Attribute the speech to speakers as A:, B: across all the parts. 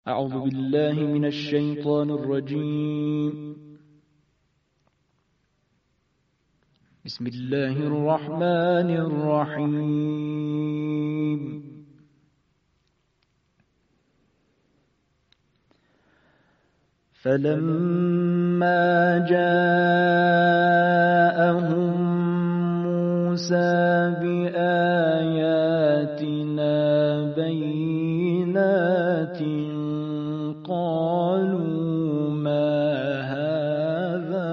A: أعوذ بالله من الشيطان الرجيم. بسم الله الرحمن الرحيم. فلما جاءهم موسى بآياتنا بينات قالوا ما هذا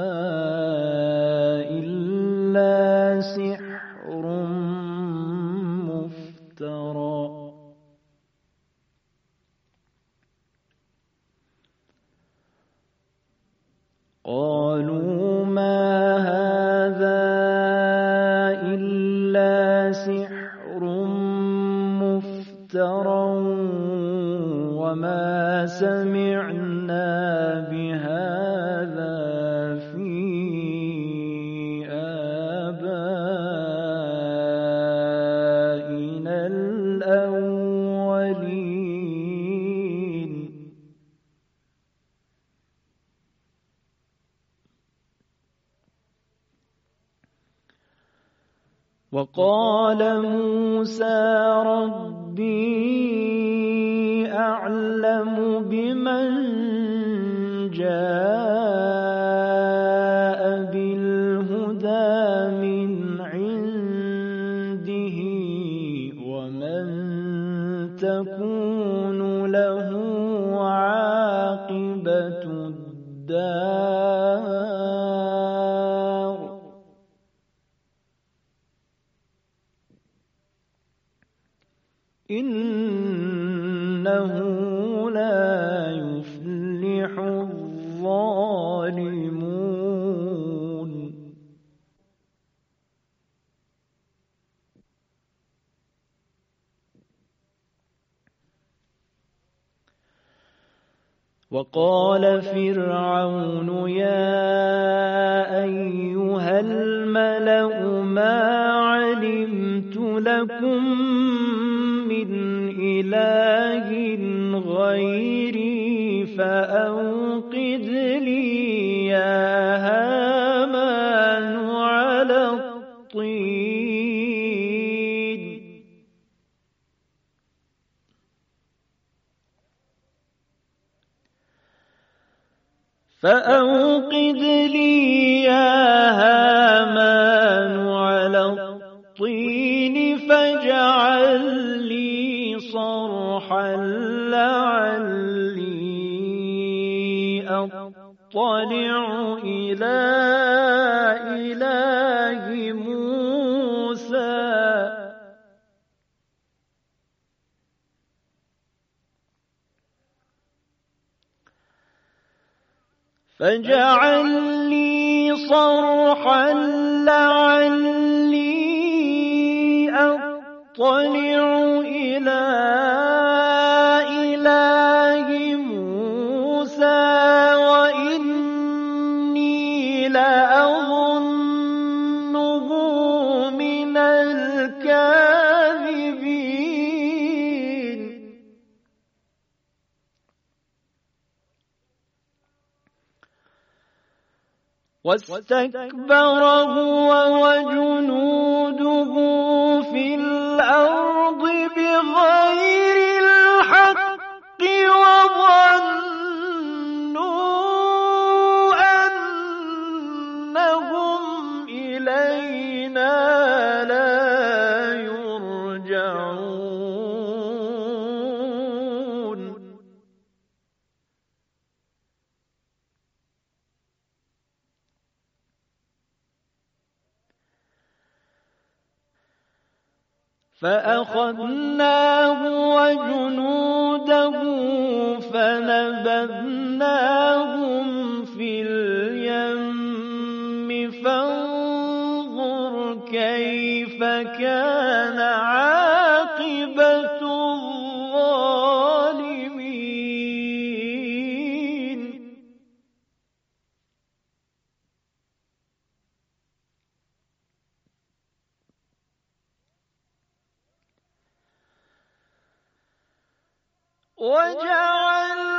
A: إلا سحر مفترى وما سمعنا بهذا في آبائنا الأولين. وقال موسى ربي أعلم بمن جاء بالهدى من عنده ومن تكون له عاقبة الدار إنه لا يفلح الظالمون. وقال فرعون يا أيها الملأ ما علمت لكم من إله غيري فأوقد لي يا هامان على الطين فأوقد لي يا هامان على الطين فاجعل لي صرحا لعلي أطلع إلى إله موسى فاجعل لي صرحا لعلي أطلع إلى إله موسى وإني لأظنه من الكاذبين. واستكبر هو وجنوده في الأرض بغير الحق وظنوا أنهم إلينا لا يرجعون. فأخذناه وجنوده فنبذناهم في اليم فانظر كيف كان عاقبة الظالمين. وجعل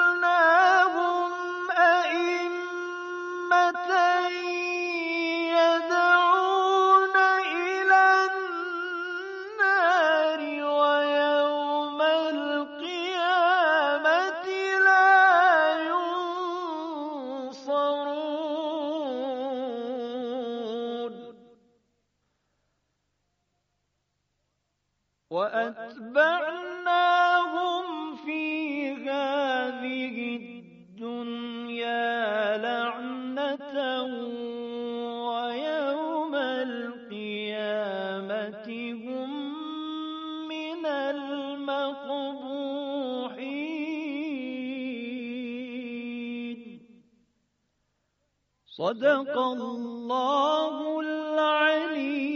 A: صدق الله العلي